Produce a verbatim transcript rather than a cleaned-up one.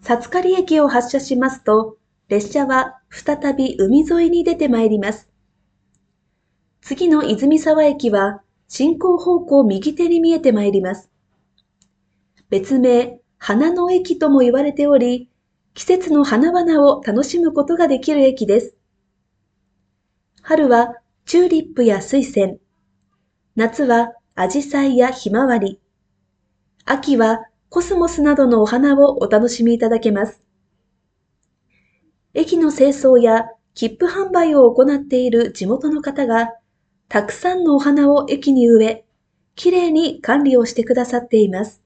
札刈駅を発車しますと、列車は再び海沿いに出てまいります。次の泉沢駅は進行方向右手に見えてまいります。別名、花の駅とも言われており、季節の花々を楽しむことができる駅です。春はチューリップや水仙、夏はアジサイやひまわり、秋はコスモスなどのお花をお楽しみいただけます。駅の清掃や切符販売を行っている地元の方が、たくさんのお花を駅に植え、きれいに管理をしてくださっています。